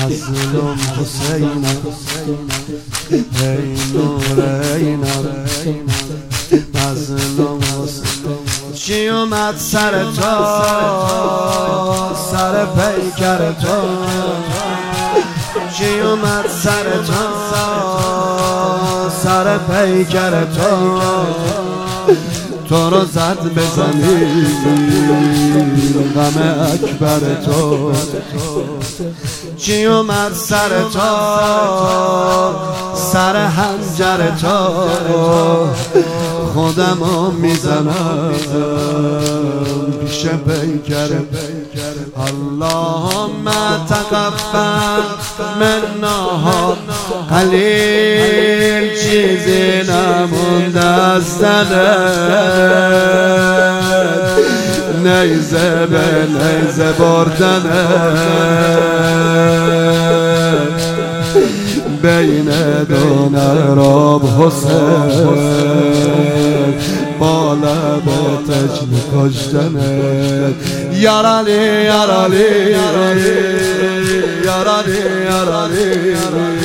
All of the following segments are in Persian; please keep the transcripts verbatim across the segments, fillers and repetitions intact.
مظلوم حسینم ای نورینم مظلوم حسینم چی اومد سر تو سر پیکر تو چی اومد سر تو سر پیکر تو تو رو زد به زمین غم اکبر تو چی اومد سر تو سر حنجر تو خودمو میزنم پیش پیکر اللهم تقبل منا قلیل چیزی نمونده از دلت نیزه به نیزه بردنت بین دو نراب حسین با لب تجل کشتنت یارالی یارالی یارالی یارالی یارالی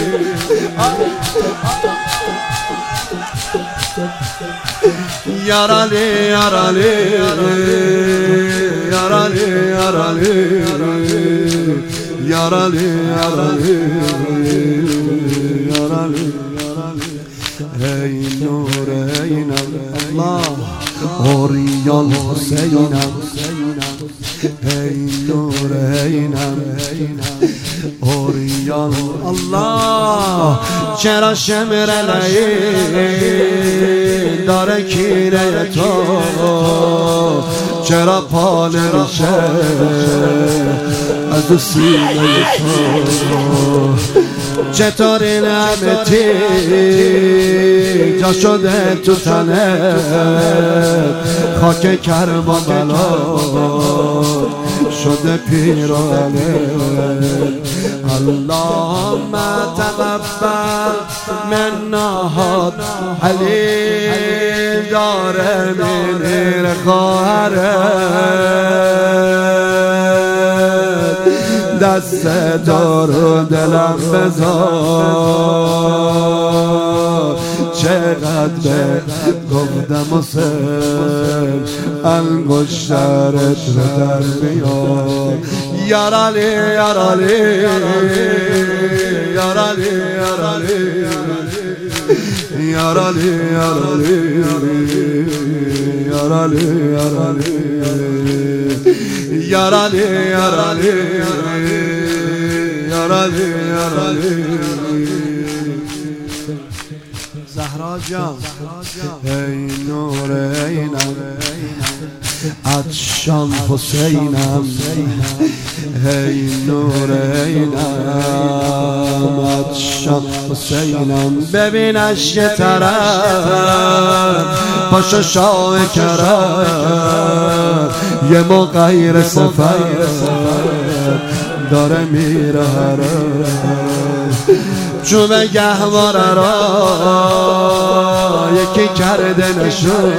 یارالی یارالی یارالی یارالی یارالی ای نورینم الله اوریان حسینم ای نورینم اوریان الله چرا شمر علی داره کینه تو چرا پا نمیشه از سینه تو چطور این همه تیگ جا شده تو تنه خاک کربلا شده پیرانه اللهم تقبل منا علی داره منیر خواهرت دست دارو دلم بذار چقدر به گفتم حسین انگشترت رو در بیار یارالی یارالی یارالی یارالی یارالی یارالی یارالی یارالی یارالی یارالی یارالی زهرا جان ای نورینم عطشان حسینم ای نورینم عطشان حسینم ببینش یه طرف پاشو شاه کرد یه مغیر سفر داره میره چوب گهواره را یکی کرده نشون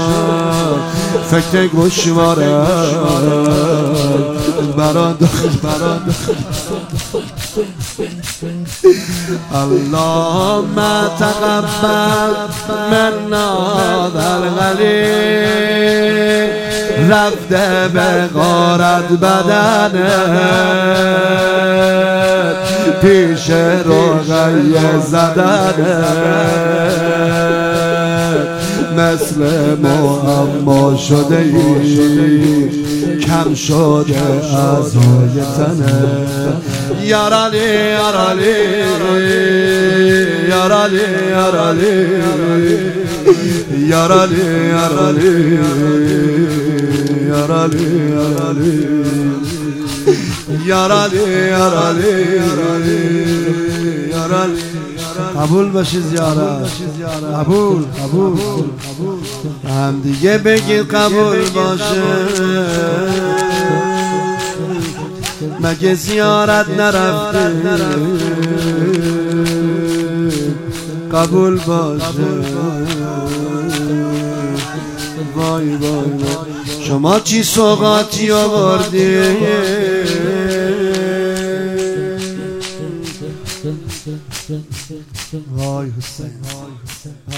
فکر گوشواره برادر برادر اللهم تقبل منا در غلیل رفته به غارت بدنت پیش رقیه زدنت مثل معما شده ای کم شده اعضای تنت یارالی یارالی یارالی یارالی یارالی یارالی یارالی یارالی یارالی یارالی قبول باشی زیارت قبول قبول هم دیگه بگید قبول باشه مگه زیارت نرفته قبول باشه وای وای شما چی سوغاتی آوردی وای حسین